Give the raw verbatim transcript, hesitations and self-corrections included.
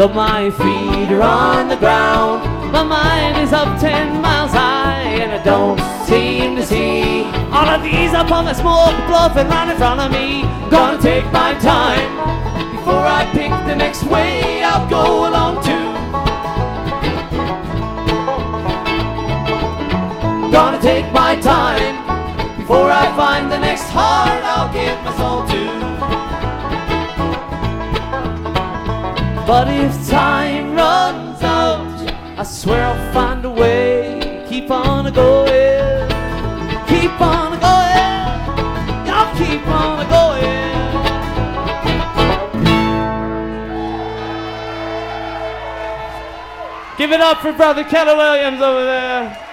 My feet are on the ground, my mind is up ten miles high, and I don't seem to see all of these up on the smoke bluffing right in front of me. Gonna take my time before I pick the next way I'll go along to. Gonna take my time before I find the next heart I'll give my soul to. But if time runs out, I swear I'll find a way. Keep on a going, keep on a going, I'll keep on a going. Give it up for Brother Keller Williams over there.